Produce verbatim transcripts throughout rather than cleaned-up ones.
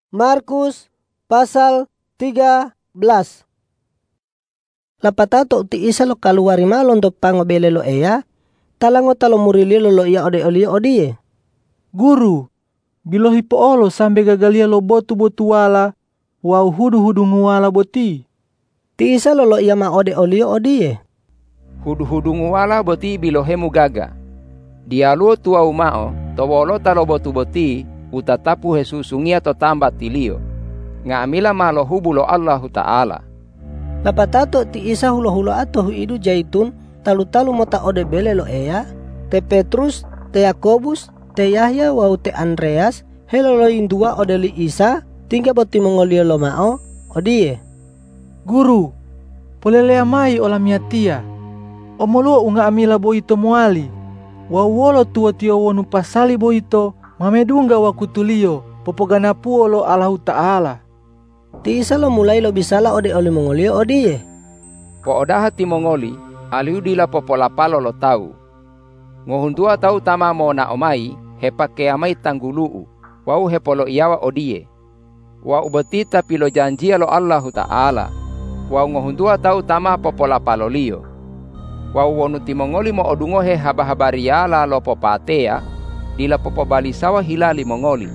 Markus pasal tiga belas. Lapatato ti isa lo kaluari malon do pangobele lo eya, talango talo murili lo lo iya ode olio odie. Guru, bilohi po olo sambe gagalia lo botu-botu wala, wau hudu-hudu nguwala boti. Ti isa lo lo iya ma ode olio odie. Hudu-hudu nguwala boti bilohemu gaga. Dialuo tuau mao, towolo talo botu boti, utatapu hesusungia to tamba tilio. Ngamila malo hubulo Allahu Ta'ala. Lapatato ti isa hulo-hulo ato huidu jaitun, talu-talu mota ode bele lo eya, te Petrus, te Yakobus, te Yahya wau te Andreas, helolo indua ode li isa, tingga boti mongolio lo mao, odie. Guru, polelea mai ola miatia. Omolo unga amila boito moali. Wawolo tua tio wonu pasali boito, mamedunga wakutulio, popoganapu lo Allahu Ta'ala. Ti isa lo mulai lo bisala ode oli mongolio odie. Po odaha ti mongoli, aliu dila popolapalo lo tau. Ngohundua tau tama mo na omai, hepake amai tangguluu, wau hepolo iyawa odie. Wa ubeti tapi lo janjia lo Allahu Ta'ala. Wau ngohundua tau tama popolapalo lio. Wau wonu ti mongoli mo odungohe haba-habariala lo popatea, dila popobalisawa hilali mongoli.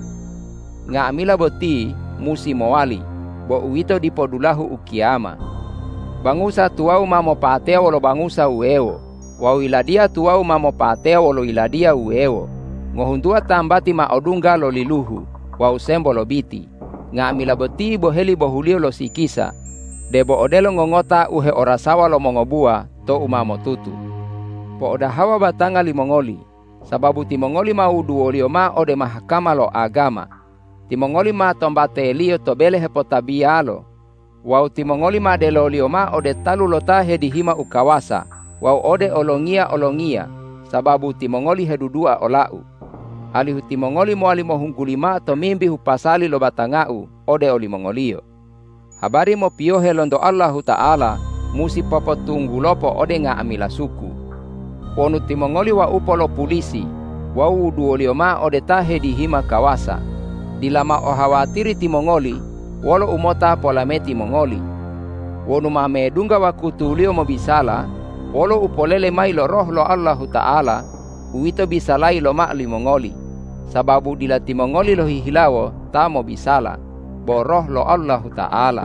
Nga amila boti musi moali, bo uito dipodulahu ukiama. Bangusa tuau mamo patea wolo bangusa uewo. Wau iladia tuau mamo patea wolo iladia uewo. Ngohundua tambati ma odunga lo liluhu, wau sembo lo biti. Nga amila boti boheli bohulio lo sikisa. Debo odelo ngongota uhe orasawa lo mongobua to umamo tutu. Po odahawa batanga li mongoli, sababu ti mongoli mau duolio ma ode mahakama lo agama. Ti mongoli ma tombate elio to bele hepotabialo. Wau ti mongoli ma delolio ma ode talu lota hedihima ukawasa. Wau ode olongia olongia, sababu ti mongoli hedudua olau. Alihu ti mongoli moali mohunggulima to mimbi hupasali lo batangau ode oli mongolio. Habari mo piohe londo Allahu Ta'ala, musi popo tunggulopo ode nga amila suku. Wonu ti mongoli wa upolo polisi, wau duolio ma ode tahe dihima kawasa. Dilama ohawatiri ti mongoli, wolo umota polameti mongoli. Wonu ma medunga wa kutulio mo bisala, wolo upolele mai lo roh lo Allahu Ta'ala, uito bisalai lo ma li mongoli. Sababu dila ti mongoli lo hihilawo, ta mo bisala. Boroh lo Allahu Ta'ala.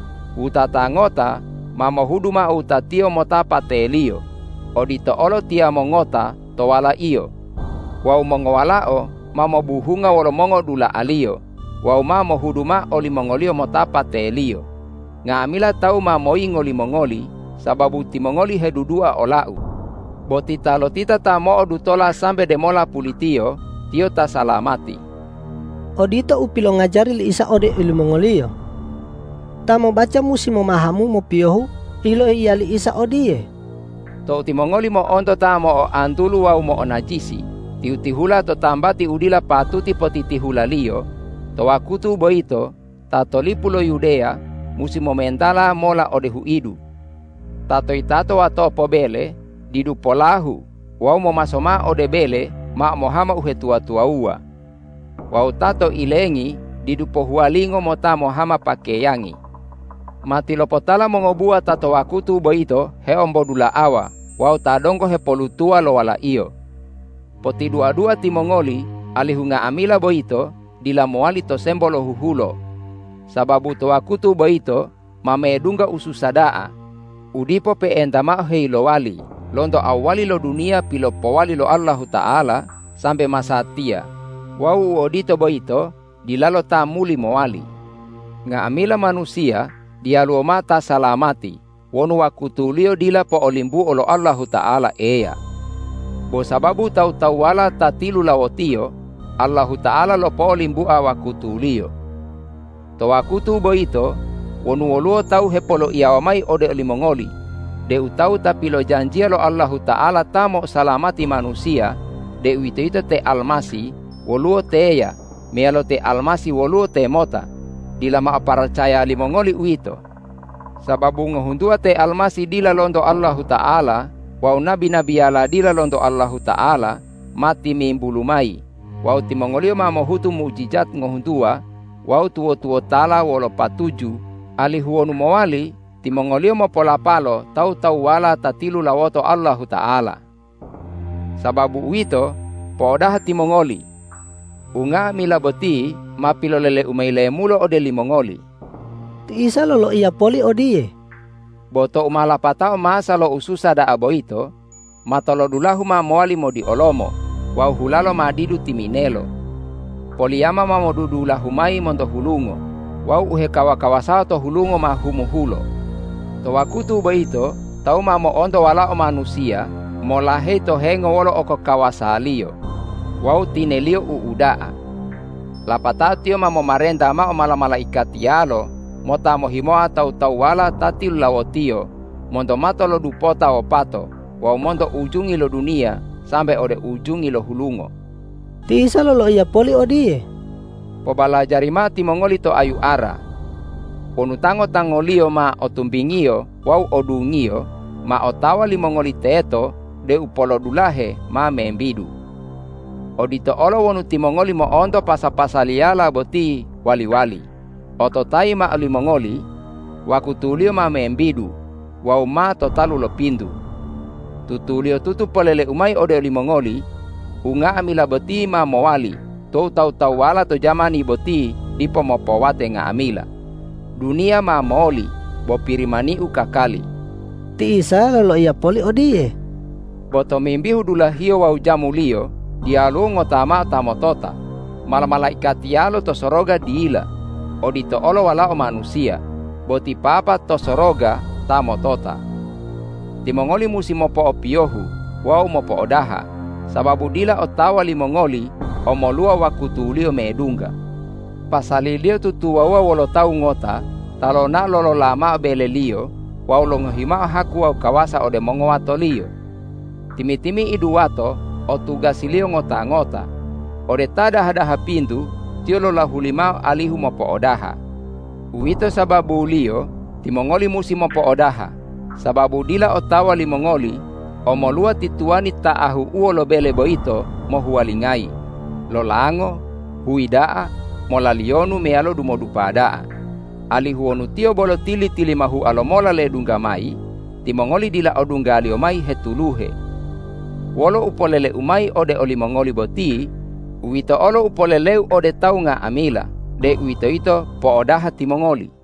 Utatangota mamohudu ma utatio mota patelio. Odito olo tia mongota towala iyo. Wau mongowalao mamobuhunga wolo mongo dula alio. Wau mamohudu ma oli mongolio mota patelio. Ngamila tau mamoi ngoli mongoli, sababu ti mongoli hedudua olau. Botita lotita ta mo odutola sambe demola pulitio, tio ta salamati. Odito upilo ngajari li isa ode ilu mongolio. Tamo baca musi memahamu mo piohu, ilo iya li isa odie. To ti mongoli mo onto tamo o antulu wau mo onajisi. Tiu tihula to tambati udila patuti poti tihula lio. To wakutu boito, tatolipulo Yudea, musi momentala mola ode huidu. Tato itato ato pobele, didu polahu, wau mo masoma ode bele, ma mohama uhetua tua ua. Wau tato ilengi didupo hualingo mota mohama pakeyangi. Mati lopotala mongobua tato wakutu boito he ombodula awa. Wau tadongko he polutua lo wala iyo. Poti dua-dua ti mongoli alihunga amila boito dila moali to sembolo huhulo. Sababu to wakutu boito mamedunga ususadaa. Udipo pe endama hei lo wali. Londo awali lo dunia pilo powali lo Allahu Ta'ala sampai masatia. Wau odito boito dilalo ta muli moali. Nga amila manusia dialuo mata salamati. Wonu wakutulio dila po olimbu olo Allahu Ta'ala eya. Bo sababu tau-tau wala tatilu lawotio, Allahu Ta'ala lo po olimbu awakutulio. To wakutu boito, wonu oluo tau hepolo iawamai ode olimongoli. De utau tapilo janjia lo Allahu Ta'ala tamo salamati manusia, de uito ito te almasi, woluo teya, mealo te almasi woluo te mota, dila maaparacaya limongoli uito. Sababu ngohundua te almasi dila londo Allahu Ta'ala, wau nabi-nabi ala dila londo Allahu Ta'ala, mati mimbulumai. Wau timongolio mamohutu mujizat ngohundua, wau tuo-tuo tala wolo patuju ali huonu mowali timongolio mo polapalo tau-tau wala tatilu lawoto Allahu Ta'ala. Sababu uito poodah timongoli unga mila boti mapilolele umaile mulo ode limongoli. Ti Isa lolo ia poli odie. Boto umalapatao masa lo ususa da aboito matolo dulahu ma moali modi olomo wau hulalo madidu timinelo. Poliama ma modudu lahumai mondo hulungo wau uhe kawa-kawasao to hulungo ma humuhulo. To wakutu boito tau ma mo ondo wala o manusia mo lahe to hengo wolo oko kawasalio wau tinelio uudaa. Lapatatio ma mo marenda ma o mala-malaikat yalo mota mo himoa tau-tau wala tatil lawotio mondo mato lo dupota o pato wau mondo ujungi lo dunia sampai ode ujungi lo hulungo. Ti Isa lolo ia poli odie. Pobala jarima timongoli to ayu ara. Onutango tangolio ma otumbingio wau odungio ma otawa limongoli teto de upolo dulahe ma membidu. Odito olo wonu timongoli mo ondo pasa-pasaliala boti wali-wali. Ototai ma limongoli wakutulio ma membidu wau ma totalu lo pindu. Tutulio tutu polele umai ode limongoli unga amila boti ma mowali to tau-tau wala to jamani boti dipo mopowate nga amila. Dunia ma moli bo pirimani ukakali. Ti Isa lolo ia poli odie. Boto mimbihu dulahio wau jamulio dialu ngotama tamotota. Mala-malaikat yalo to soroga diila. Odito olo wala o manusia boti papa to soroga tamotota. Timongoli musi mopo opiohu wau mopo odaha sababu dila otawa limongoli omolua wakutulio medunga. Pasalilio tutuwawa wolo tau ngota talona lolo lama belelio wau longohima haku wau kawasa ode mongo watolio. Timi-timi iduwato o tugasilio ngota-ngota ode tada hadaha pindu tiolo lahulima alihu mopo odaha. Uito sababu ulio timongoli musi mopo odaha sababu dila otawa limongoli omolua tituani taahu uolo bele boito mohualingai lolango huidaa molalionu mealo dumodupadaa. Alihuonu tio bolo tili-tili mahu alomola le dungamai timongoli dila odunga aliomai hetuluhe. Wolo upolele umai ode olimongoli boti uito olo upoleleu ode taunga amila de uito ito poodaha timongoli.